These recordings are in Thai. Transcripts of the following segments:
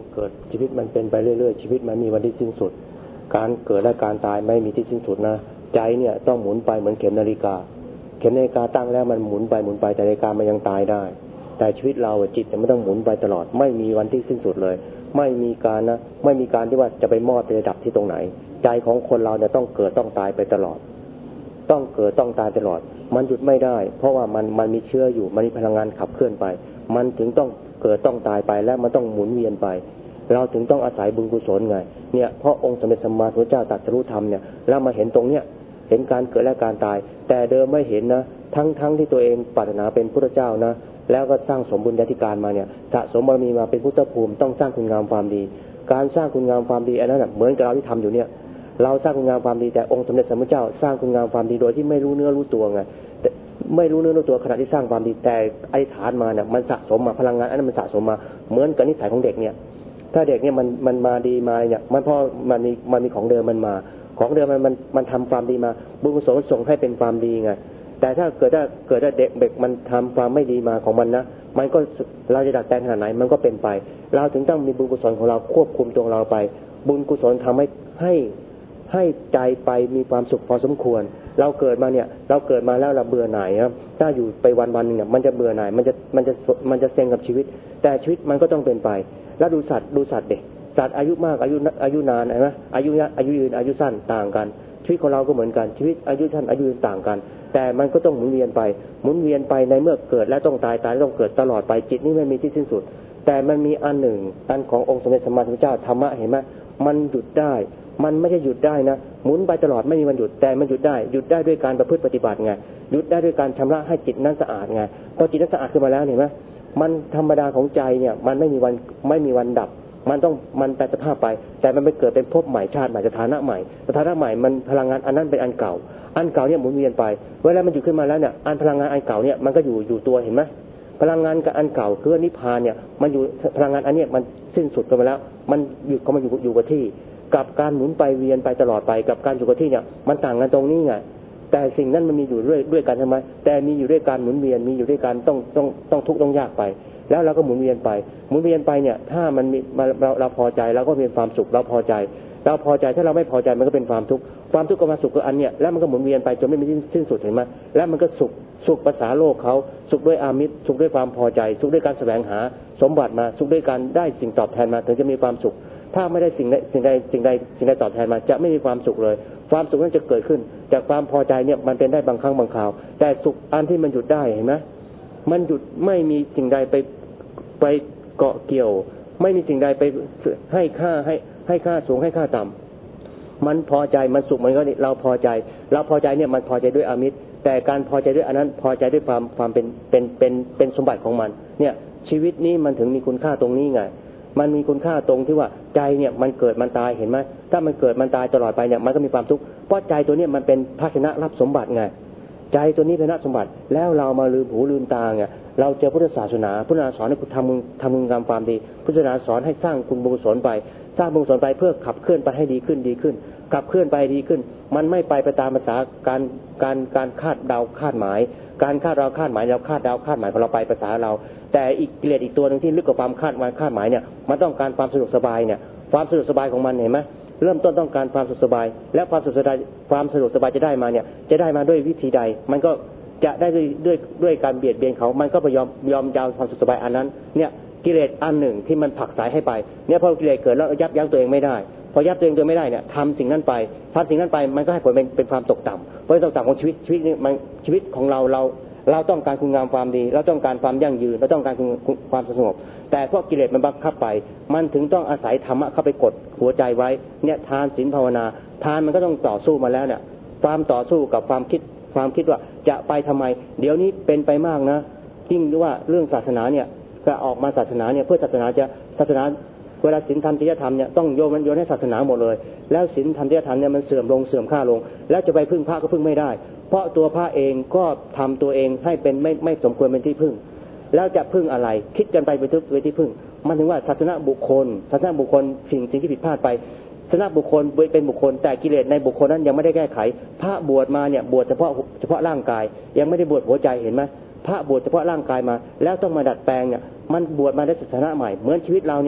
เกิดชีวิตมันเป็นไปเรื่อยๆชีวิตมันมีวันที่สิ้นสุดการเกิดและการตายไม่มีที่สิ้นสุดนะใจเนี่ยต้องหมุนไปเหมือนเข็มนาฬิกาตั้งแล้วมันหมุนไปแต่นาฬิกามันยังตายได้แต่ชีวิตเราจิตเนี่ยไม่ต้องหมุนไปตลอดไม่มีวันที่สิ้นสุดเลยไม่มีการที่ว่าจะไปมอดไประดับที่ตรงไหนใจของคนเราเนี่ยต้องเกิดต้องตายไปตลอดต้องเกิดต้องตายตลอดมันหยุดไม่ได้เพราะว่ามันมีเชื้ออยู่มันมีพลังงานขับเคลื่อนไปมันถึงต้องเกิดต้องตายไปและมันต้องหมุนเวียนไปเราถึงต้องอาศัยบุญกุศลไงเนี่ยเพราะองค์สมเด็จสัมมาสัมพุทธเจ้าตรัสรู้ธรรมเนี่ยแล้วมาเห็นตรงเนี้ยเห็นการเกิดและการตายแต่เดิมไม่เห็นนะทั้งที่ตัวเองปรารถนาเป็นพุทธเจ้านะแล้วก็สร้างสมบุญญาธิการมาเนี่ยสะสมบารมีมาเป็นพุทธภูมิต้องสร้างคุณงามความดีการสร้างคุณงามความดีอันนั้นเหมือนกับเราที่ทำอยู่เนี่ยเราสร้างคุณงามความดีแต่องค์สมเด็จสัมมาสัมพุทธเจ้าสร้างคุณงามความดีโดยที่ไม่รู้เนื้อรู้ตัวไงไม่รู้เนื้อรู้ตัวขณะที่สร้างความดีแต่อธิษฐานมาเนี่ยมันสะสมมาพลังงานอันนั้นมันสะสมมาเหมือนกับนิสัยของเด็กเนี่ยถ้าเด็กเนี่ยมันมาดีมาเนี่ยมันเพราะมันมีของเดิมมันมาของเดิมมันทำความดีมาบุญกุศลส่งให้เป็นความดีไงแต่ถ้าเกิดเด็กมันทำความไม่ดีมาของมันนะมันก็เราจะดัดแปลงขนาดไหนมันก็เป็นไปเราถึงต้องมีบุญกุศลของเราควบคุมตัวเราไปบุญกุศลทำให้ใจไปมีความสุขพอสมควรเราเกิดมาแล้วเราเบื่อหน่ายครับถ้าอยู่ไปวันๆนึงเนี่ยมันจะเบื่อหน่ายมันจะเซ็งกับชีวิตแต่ชีวิตมันก็ต้องเป็นไปแล้วดูสัตว์เด็กสัตว์อายุมากอายุนานไหมอายุยืนอายุสั้นต่างกันชีวิตของเราก็เหมือนกันชีวิตอายุสั้นอายุยืนต่างกันแต่มันก็ต้องหมุนเวียนไปในเมื่อเกิดแล้วต้องตายแล้วต้องเกิดตลอดไปจิตนี่ไม่มีที่สิ้นสุดแต่มันมีอันหนึ่งอันขององค์สมเด็จสัมมาสัมพุทธเจ้าธรรมะเห็นไหมมันหยุดได้มันไม่ใช่หยุดได้นะหมุนไปตลอดไม่มีวันหยุดแต่มันหยุดได้ด้วยการประพฤติปฏิบัติไงหยุดได้ด้วยการชำระให้จิตนั้นสะอาดไงพอจิตนั้นสะอาดขึ้นมาแล้วเห็นไหมมันธรรมดาของใจเนี่ยมันไม่มีวันดับมันแปรสภาพไปแต่มันไปเกิดเป็นภพใหม่ชาติใหม่สถานะใหม่มันพลังงานอันนั้นเป็นอันเก่าเนี่ยหมุนเวียนไปเวลามันหยุดขึ้นมาแล้วเนี่ยอันพลังงานอันเก่าเนี่ยมันก็อยู่ตัวเห็นไหมพลังงานกับอันเก่าคือนิพพานเนี่ยมันอยู่พลังงานอันนี้มันสิ้นสุดไปแล้วมันหยุดก็มาอยู่กับที่กับการหมุนไปเวียนไปตลอดไปกับการอยู่กับที่เนี่ยมันต่างกันตรงนี้ไงแต่สิ่งนั้นมันมีอยู่ด้วยกันใช่ไหมแต่มีอยู่ด้วยการหมุนเวียนมีอยู่ด้วยการต้องทุกข์ต้องยากไปแล้วเราก็หมุนเวียนไปเนี่ยถ้ามันมีเราพอใจเราก็มีความสุขเราพอใจถ้าเราไม่พอใจมันก็เป็นความทุกข์ก็มาสุขกับอันเนี่ยแล้วมันก็หมุนเวียนไปจนไม่มีสิ้นสุดเห็นไหมแล้วมันก็สุขภาษาโลกเขาสุขด้วยอามิตรสุขด้วยความพอใจสุขด้วยการแสวงหาสมบัติมาสุขด้วยการได้สิ่งตอบแทนมาถึงจะมีความสุขถ้าไม่ได้สิ่งใดตอบแทนมาจะไม่มีความสุขเลยความสุขนั้นจะเกิดขึ้นจากความพอใจเนี่ยมันเป็นได้บางครั้งบางคราวแต่สุขอันที่มันหยุดได้เห็นไหมมันหยุดไม่มีสิ่งใดไปเกาะเกี่ยวไม่มีสิ่งใดไปให้ค่าสูงให้ค่าต่ำมันพอใจมันสุขมันก็เราพอใจเนี่ยมันพอใจด้วยอามิตรแต่การพอใจด้วยอันนั้นพอใจด้วยความเป็นสมบัติของมันเนี่ยชีวิตนี้มันถึงมีคุณค่าตรงนี้ไงมันมีคุณค่าตรงที่ว่าใจเนี่ยมันเกิดมันตายเห็นไหมถ้ามันเกิดมันตายตลอดไปเนี่ยมันก็มีความทุกข์เพราะใจตัวนี้มันเป็นภาชนะรับสมบัติไงใจตัวนี้เป็นภาชนะสมบัติแล้วเรามาลืมหูลืมตาไงเราเจอพุทธศาสนาสอนให้คุณทำคุณงามความดีพุทธศาสนาสอนให้สร้างคุณบุญกุศลไปเพื่อขับเคลื่อนไปให้ดีขึ้นขับเคลื่อนไปดีขึ้นมันไม่ไปตามภาษาการคาดเดาคาดหมายการคาดเดาคาดหมายเราคาดเดาคาดหมายของเราไปภาษาเราแต่อีกกิเลสอีกตัวนึงที่ลึกกว่าความคาดหมายเนี่ยมันต้องการความสะดวกสบายเนี่ยความสะดวกสบายของมันเห็นไหมเริ่มต้นต้องการความสะดวกสบายและความสะดวกสบายจะได้มาเนี่ยจะได้มาด้วยวิธีใดมันก็จะได้ด้วยการเบียดเบียนเขามันก็ไปยอมยาวความสะดวกสบายอันนั้นเนี่ยกิเลสอันหนึ่งที่มันผลักสายให้ไปเนี่ยพอกิเลสเกิดแล้วยับยั้งตัวเองไม่ได้พอยับตัวเองไม่ได้เนี่ยทำสิ่งนั้นไปมันก็ให้ผลเป็นความตกต่ำเพราะตกต่ำของชีวิตนี้มันชีวิตของเราต้องการคุณงามความดีเราต้องการความยั่งยืนเราต้องการความสงบแต่พวกกิเลสมันบังคับไปมันถึงต้องอาศัยธรรมะเข้าไปกดหัวใจไว้เนี่ยทานศีลภาวนาทานมันก็ต้องต่อสู้มาแล้วเนี่ยความต่อสู้กับความคิดว่าจะไปทำไมเดี๋ยวนี้เป็นไปมากนะยิ่งว่าเรื่องศาสนาเนี่ยจะออกมาศาสนาเนี่ยเพื่อศาสนาเวลาศีลธรรมจริยธรรมเนี่ยต้องโยนให้ศาสนาหมดเลยแล้วศีลธรรมจริยธรรมเนี่ยมันเสื่อมค่าลงแล้วจะไปพึ่งพระก็พึ่งไม่ได้เพราะตัวพระเองก็ทำตัวเองให้เป็นไม่สมควรเป็นที่พึ่งแล้วจะพึ่งอะไรคิดกันไปเป็นที่พึ่งมันถึงว่าศาสนาบุคคลสิ่งที่ผิดพลาดไปศาสนาบุคคลเป็นบุคคลแต่กิเลสในบุคคลนั้นยังไม่ได้แก้ไขพระบวชมาเนี่ยบวชเฉพาะร่างกายยังไม่ได้บวชหัวใจเห็นไหมพระบวชเฉพาะร่างกายมาแล้วต้องมาดัดแปลงเนี่ยมันบวชมาได้ศาสนาใหม่เหมือนชีวิตเราเนี่ย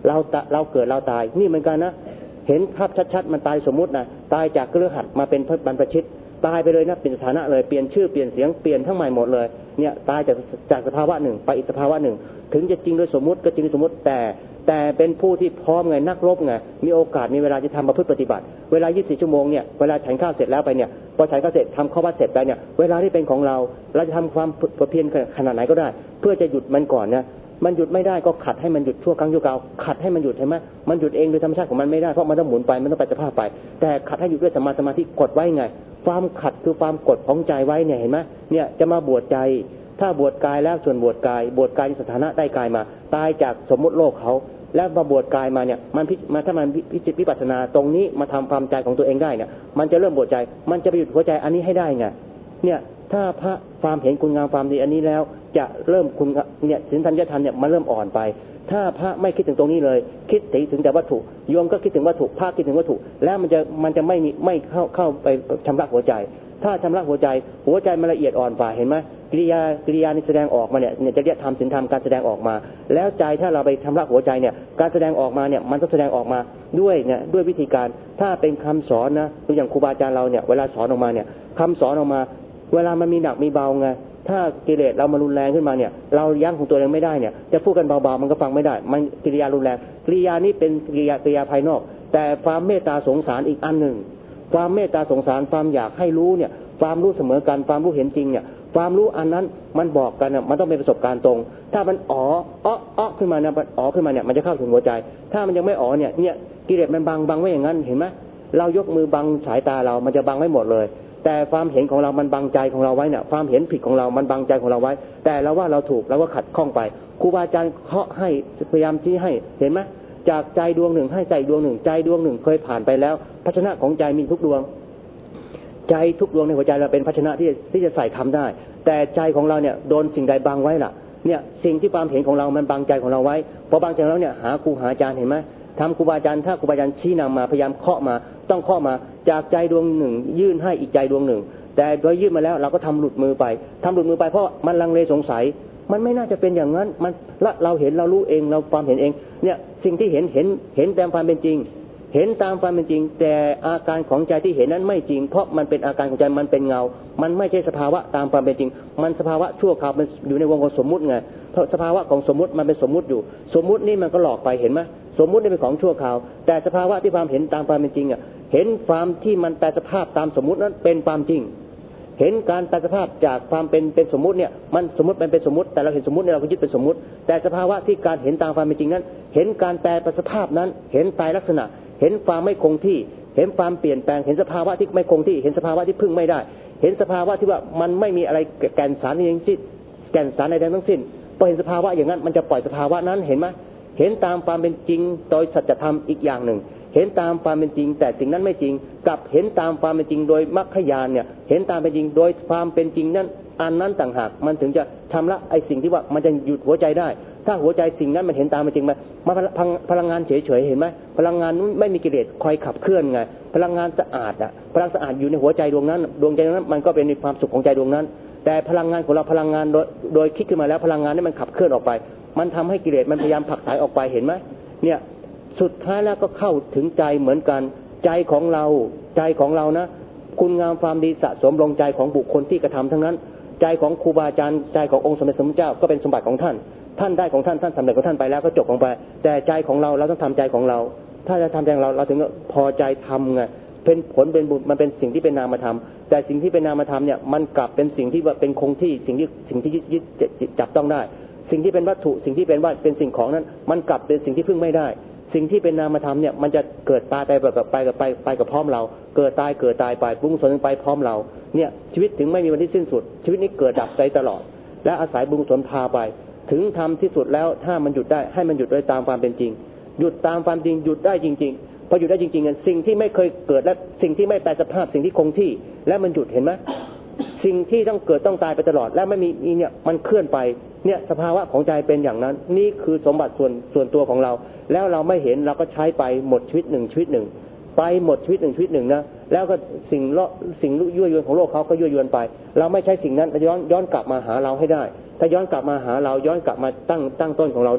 เราเกิดเราตายนี่เหมือนกันนะเห็นภาพชัดๆมันตายสมมุตินะตายจากเครือขัดมาเป็นบรรพชิตตายไปเลยนะเปลี่ยนสถานะเลยเปลี่ยนชื่อเปลี่ยนเสียงเปลี่ยนทั้งใหม่หมดเลยเนี่ยตายจากสภาวะหนึ่งไปอีกสภาวะหนึ่งถึงจะจริงโดยสมมุติก็จริงโดยสมมุติแต่เป็นผู้ที่พร้อมไงนักรบไงมีโอกาสมีเวลาจะทำประพฤติปฏิบัติเวลา24ชั่วโมงเนี่ยเวลาฉันข้าวเสร็จแล้วไปเนี่ยพอฉันข้าวเสร็จทำข้อวัดเสร็จไปเนี่ยเวลาที่เป็นของเราจะทำความเพียรขนาดไหนก็ได้เพื่อจะหยุดมันก่อนนะมันหยุดไม่ได้ก็ขัดให้มันหยุดชั่วครั้งชั่วคราวขัดให้มันหยุดใช่ไหมมันหยุดเองโดยธรรมชาติของมันไม่ได้เพราะมันต้องหมุนไปมันต้องไปสภาพไปแต่ขัดให้หยุดด้วยสมาธิกดไว้ไงความขัดคือความกดของใจไว้เนี่ยเห็นไหมเนี่ยจะมาบวชใจถ้าบวชกายแล้วส่วนบวชกายสถานะได้กายมาตายจากสมมติโลกเขาแล้วมาบวชกายมาเนี่ยมันถ้ามันวิปัสสนาตรงนี้มาทำความใจของตัวเองได้เนี่ยมันจะเริ่มบวชใจมันจะไปหยุดหัวใจอันนี้ให้ได้ไงเนี่ยถ้าพระความเห็นคุณงามความดีอันนี้แล้วจะเริ่มคุณเนี่ยศีลธรรมธรรมเนี่ยมันเริ่มอ่อนไปถ้าพระไม่คิดถึงตรงนี้เลยคิดถึงแต่วัตถุโยมก็คิดถึงวัตถุพระคิดถึงวัตถุแล้วมันจะไม่เข้าไปชำระหัวใจถ้าชำระหัวใจมันละเอียดอ่อนกว่าเห็นไหมกิริยานี่แสดงออกมาเนี่ยจะเรียกธรรมศีลธรรมการแสดงออกมาแล้วใจถ้าเราไปชำระหัวใจเนี่ยการแสดงออกมาเนี่ยมันต้องแสดงออกมาด้วยวิธีการถ้าเป็นคำสอนนะอย่างครูบาอาจารย์เราเนี่ยเวลาสอนออกมาเนี่ยคำสอนออกมาเวลามันมีหนักมีเบาไงถ้ากิเลสเรามารุนแรงขึ้นมาเนี่ยเรายั้งของตัวเองไม่ได้เนี่ยจะพูดกันเบาๆมันก็ฟังไม่ได้มันกิริยารุนแรงกิริยานี้เป็นกิริยาภายนอกแต่ความเมตตาสงสารอีกอันหนึ่งความเมตตาสงสารความอยากให้รู้เนี่ยความรู้เสมอกันความรู้เห็นจริงเนี่ยความรู้อันนั้นมันบอกกันเนี่ยมันต้องเป็นประสบการณ์ตรงถ้ามันขึ้นมาเนี่ยขึ้นมาเนี่ยมันจะเข้าถึงหัวใจถ้ามันยังไม่เนี่ยกิเลสมันบังไว้อย่างนั้นเห็นไหมเรายกมือบังสายตาเรามันจะบังไว้หมดเลยแต่ความเห็นของเรามันบังใจของเราไว้เนี่ยความเห็นผิดของเรามันบังใจของเราไว้แต่เราว่าเราถูกเราก็ขัดข้องไปครูบาอาจารย์เคาะให้พยายามชี้ให้เห็นไหมจากใจดวงหนึ่งให้ใจดวงหนึ่งใจดวงหนึ่งเคยผ่านไปแล้วภาชนะของใจมีทุกดวงใจทุกดวงในหัวใจเราเป็นภาชนะที่จะใส่คำได้แต่ใจของเราเนี่ยโดนสิ่งใดบังไว้ล่ะเนี่ยสิ่งที่ความเห็นของเรามันบังใจของเราไว้พอบังใจแล้วเนี่ยหาครูหาอาจารย์เห็นไหมทำครูบาอาจารย์ถ้าครูบาอาจารย์ชี้นำมาพยายามเคาะมาต้องเคาะมาจากใจดวงหนึ่งยื่นให้อีกใจดวงหนึ่งแต่โดยยื่นมาแล้วเราก็ทำหลุดมือไปเพราะมันลังเลสงสัยมันไม่น่าจะเป็นอย่างนั้นมันเราเห็นเรารู้เองเราความเห็นเองเนี่ยสิ่งที่เห็นตามความเป็นจริงเห็นตามความเป็นจริงแต่อาการของใจที่เห็นนั้นไม่จริงเพราะมันเป็นอาการของใจมันเป็นเงามันไม่ใช่สภาวะตามความเป็นจริงมันสภาวะชั่วคราวมันอยู่ในวงของสมมุติไงเพราะสภาวะของสมมุติมันเป็นสมมุติอยู่สมมุตินี่มันก็หลอกไปเห็นไหมสมมุตินี่เป็นของชั่วคราวแต่สภาวะที่ความเห็นตามความเป็นจริงเห็นความที่มันแปลสภาพตามสมมุตินั้นเป็นความจริงเห็นการแปลสภาพจากความเป็นสมมุติเนี่ยมันสมมุติมันเป็นสมมุติแต่เราเห็นสมมุติเนี่ยเราก็ยึดเป็นสมมุติแต่สภาวะที่การเห็นตามความเป็นจริงนั้นเห็นการแปลสภาพนั้นเห็นไตรลักษณะเห็นความไม่คงที่เห็นความเปลี่ยนแปลงเห็นสภาวะที่ไม่คงที่เห็นสภาวะที่พึ่งไม่ได้เห็นสภาวะที่ว่ามันไม่มีอะไรแก่นสารอย่างสิ้นแก่นสารใดๆทั้งสิ้นพอเห็นสภาวะอย่างนั้นมันจะปล่อยสภาวะนั้นเห็นไหมเห็นตามความเป็นจริงโดยสัจธรรมอีกอย่างหนึ่งเห็นตามความเป็นจริงแต่สิ่งนั้นไม่จริงกับเห็นตามความเป็นจริงโดยมรรคญาณเนี่ยเห็นตามเป็นจริงโดยความเป็นจริงนั้นอันนั้นต่างหากมันถึงจะชำระไอ้สิ่งที่ว่ามันจะหยุดหัวใจได้ถ้าหัวใจสิ่งนั้นมันเห็นตามเป็นจริงมาพลังงานเฉยๆเห็นไหมพลังงานนั้นไม่มีกิเลสคอยขับเคลื่อนไงพลังงานสะอาดพลังสะอาดอยู่ในหัวใจดวงนั้นดวงใจนั้นมันก็เป็นความสุขของใจดวงนั้นแต่พลังงานของเราพลังงานโดยคิดขึ้นมาแล้วพลังงานนั้นมันขับเคลื่อนออกไปมันทำให้กิเลสมันพยายามผลักไสออกไปเห็นไหมเนี่ยสุดท้ายแล้วก็เข้าถึงใจเหมือนกันใจของเรานะคุณงามความดีสะสมลงใจของบุคคลที่กระทำทั้งนั้นใจของครูบาอาจารย์ใจขององค์สมเด็จพระพุทธเจ้าก็เป็นสมบัติของท่านได้ของท่านสำเร็จของท่านไปแล้วก็จบลงไปแต่ใจของเราต้องทำใจของเราถ้าจะทำใจของเราถึงพอใจทำไงเป็นผลเป็นบุญมันเป็นสิ่งที่เป็นนามธรรมแต่สิ่งที่เป็นนามธรรมเนี่ยมันกลับเป็นสิ่งที่ว่าเป็นคงที่สิ่งที่ยึดจับต้องได้สิ่งที่เป็นวัตถุสิ่งที่เป็นสิ่งของนั้นมันกลับเป็นสิ่งที่พึ่งไม่ได้สิ่งที่เป็นนามธรรมเนี่ยมันจะเกิดตายไปกับพร้อมเราเกิดตายไปบุญกุศลไปพร้อมเราเนี่ยชีวิตถึงไม่มีวันที่สิ้นสุดชีวิตนี้เกิดดับใจตลอดและอาศัยบุญกุศลพาไปถึงทำที่สุดแล้วถ้ามันหยุดได้ให้มันหยุดโดยตามความเป็นจริงหยุดตามความจริงหยุดได้จริงๆพอหยุดได้จริงๆสิ่งที่ไม่เคยเกิดและสิ่งที่ไม่แปรสภาพสิ่งที่คงที่และมันหยุดเห็นไหมสิ่งที่ต้องเกิดต้องตายไปตลอดและไม่มีเนี่ยมันเคลื่อนไปเนี่ยสภาวะของใจเป็นอย่างนั้นนี่คือสมบัติส่วนตัวของเราแล้วเราไม่เห็นเราก็ใช้ไปหมดชีวิตหนึ่งไปหมดชีวิตหนึ่งนะแล้วก็สิ่งยั่วยวนของโลกเขาก็ยั่วยวนไปเราไม่ใช้สิ่งนั้นย้อนกลับมาหาเราให้ได้ถ้าย้อนกลับมาหาเราย้อนกลับมาตั้งต้นของเราได้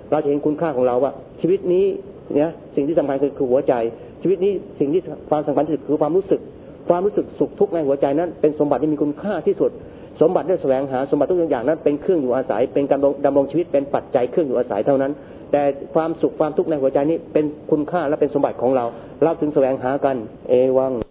เราจะเห็นคุณค่าของเราว่าชีวิตนี้เนี่ยสิ่งที่สำคัญคือหัวใจชีวิตนี้สิ่งที่ความสำคัญที่สุดคือความรู้สึกสุขทุกข์ในหัวใจนั้นเป็นสมบัติที่มีคุณค่าที่สุดสมบัติได้แสวงหาสมบัติทุกอย่างนั้นเป็นเครื่องอยู่อาศัยเป็นการดำรงชีวิตเป็นปัจจัยเครื่องอยู่อาศัยเท่านั้นแต่ความสุขความทุกข์ในหัวใจนี้เป็นคุณค่าและเป็นสมบัติของเราถึงแสวงหากันเอวัง